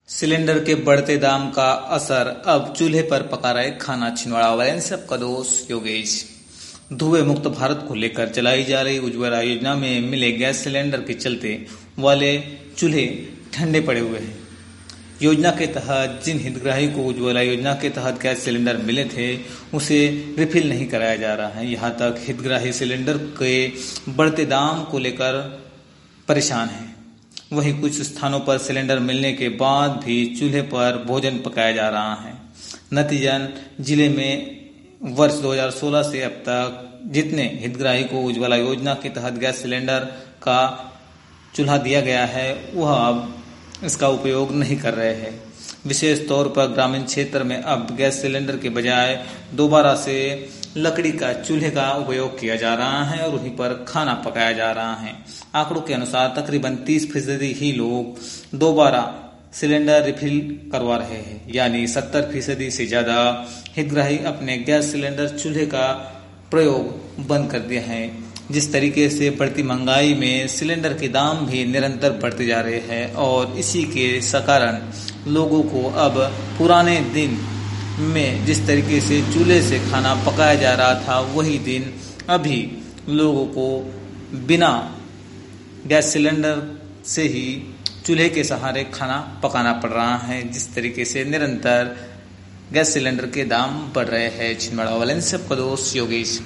Cylinder के बढ़ते दाम का असर अब चूल्हे पर पका रहे खाना। छिंदवाड़ा वाले सबका दोस्त योगेश। धुएं मुक्त भारत को लेकर चलाई जा रही उज्ज्वला योजना में मिले गैस सिलेंडर के चलते वाले चूल्हे ठंडे पड़े हुए हैं। योजना के तहत जिन हितग्राही को उज्ज्वला योजना के तहत गैस सिलेंडर मिले थे उसे रिफिल नहीं कराया जा रहा है। यहाँ तक हितग्राही सिलेंडर के बढ़ते दाम को लेकर परेशान है। वहीं कुछ स्थानों पर सिलेंडर मिलने के बाद भी चूल्हे पर भोजन पकाया जा रहा है। नतीजन जिले में वर्ष 2016 से अब तक जितने हितग्राही को उज्ज्वला योजना के तहत गैस सिलेंडर का चूल्हा दिया गया है वह अब इसका उपयोग नहीं कर रहे हैं। विशेष तौर पर ग्रामीण क्षेत्र में अब गैस सिलेंडर के बजाय दोबारा से लकड़ी का चूल्हे का उपयोग किया जा रहा है और वहीं पर खाना पकाया जा रहा है। आंकड़ों के अनुसार तकरीबन 30% ही लोग दोबारा सिलेंडर रिफिल करवा रहे हैं, यानी 70% से ज्यादा हितग्राही अपने गैस सिलेंडर चूल्हे का प्रयोग बंद कर दिया है। जिस तरीके से बढ़ती महंगाई में सिलेंडर के दाम भी निरंतर बढ़ते जा रहे हैं और इसी के कारण लोगों को अब पुराने दिन में जिस तरीके से चूल्हे से खाना पकाया जा रहा था वही दिन अभी लोगों को बिना गैस सिलेंडर से ही चूल्हे के सहारे खाना पकाना पड़ रहा है। जिस तरीके से निरंतर गैस सिलेंडर के दाम बढ़ रहे हैं। छिंदवाड़ा वाले सबका दोस्त योगेश।